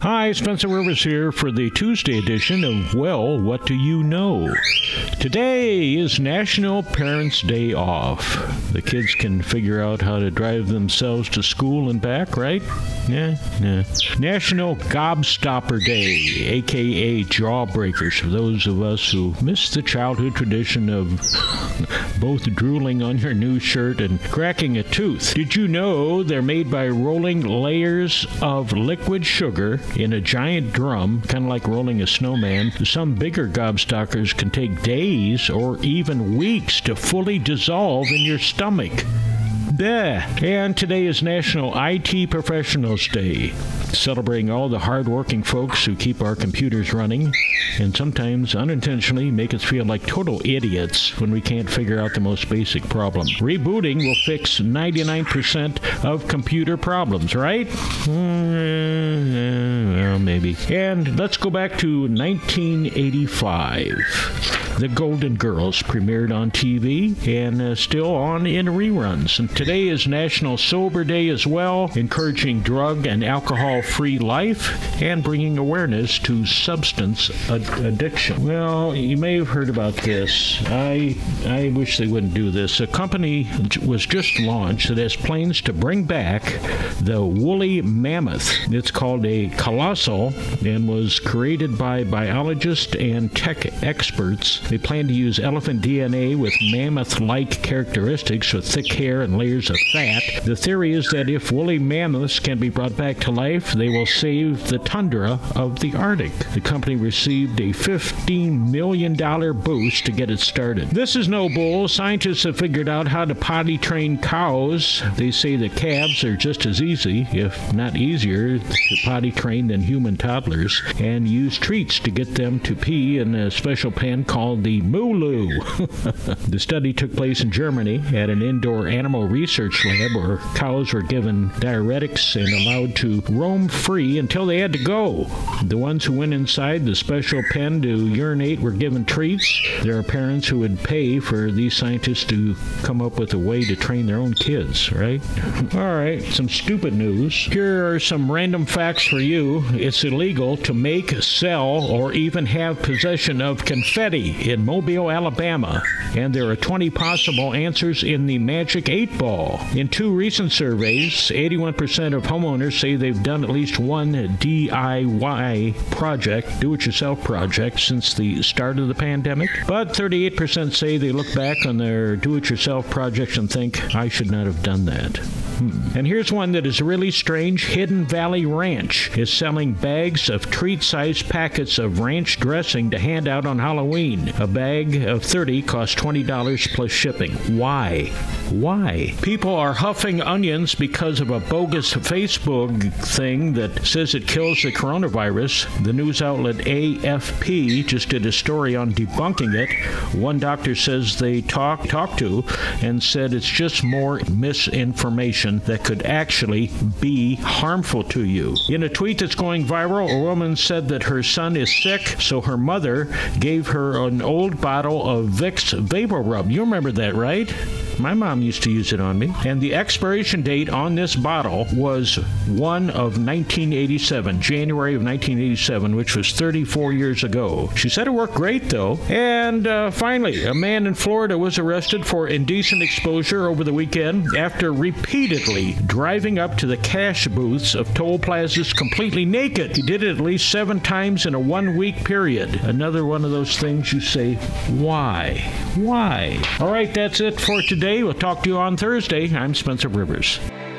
Hi, Spencer Rivers here for the Tuesday edition of Well, What Do You Know? Today is National Parents' Day Off. The kids can figure out how to drive themselves to school and back, right? Yeah. National Gobstopper Day, a.k.a. Jawbreakers, for those of us who miss the childhood tradition of both drooling on your new shirt and cracking a tooth. Did you know they're made by rolling layers of liquid sugar in a giant drum, kind of like rolling a snowman? Some bigger gobstoppers can take days or even weeks to fully dissolve in your stomach. And today is National IT Professionals Day, celebrating all the hard-working folks who keep our computers running and sometimes unintentionally make us feel like total idiots when we can't figure out the most basic problem. Rebooting will fix 99% of computer problems, right? Well, maybe. And let's go back to 1985. The Golden Girls premiered on TV and still on in reruns. And today is National Sober Day as well, encouraging drug and alcohol-free life and bringing awareness to substance addiction. Well, you may have heard about this. I wish they wouldn't do this. A company was just launched that has plans to bring back the woolly mammoth. It's called a colossal and was created by biologists and tech experts. They plan to use elephant DNA with mammoth-like characteristics with thick hair and layers of fat. The theory is that if woolly mammoths can be brought back to life, they will save the tundra of the Arctic. The company received a $15 million boost to get it started. This is no bull. Scientists have figured out how to potty train cows. They say that calves are just as easy, if not easier, to potty train than human toddlers, and use treats to get them to pee in a special pen called the Mooloo. The study took place in Germany at an indoor animal research lab where cows were given diuretics and allowed to roam free until they had to go. The ones who went inside the special pen to urinate were given treats. There are parents who would pay for these scientists to come up with a way to train their own kids, right? All right, some stupid news. Here are some random facts for you. It's illegal to make, sell, or even have possession of confetti in Mobile, Alabama, and there are 20 possible answers in the Magic 8 Ball. In two recent surveys, 81% of homeowners say they've done at least one DIY project, do-it-yourself project, since the start of the pandemic, but 38% say they look back on their do-it-yourself projects and think, I should not have done that. And here's one that is really strange. Hidden Valley Ranch is selling bags of treat-sized packets of ranch dressing to hand out on Halloween. A bag of 30 costs $20 plus shipping. Why? People are huffing onions because of a bogus Facebook thing that says it kills the coronavirus. The news outlet AFP just did a story on debunking it. One doctor says they talked to and said it's just more misinformation that could actually be harmful to you. In a tweet that's going viral, a woman said that her son is sick, so her mother gave her an old bottle of Vicks Vapor Rub. You remember that, right? My mom used to use it on me. And the expiration date on this bottle was 1987, January of 1987, which was 34 years ago. She said it worked great, though. And finally, a man in Florida was arrested for indecent exposure over the weekend after repeatedly driving up to the cash booths of toll plazas completely naked. He did it at least 7 times in a 1-week period. Another one of those things you say, why? All right, that's it for today. We'll talk to you on Thursday. I'm Spencer Rivers.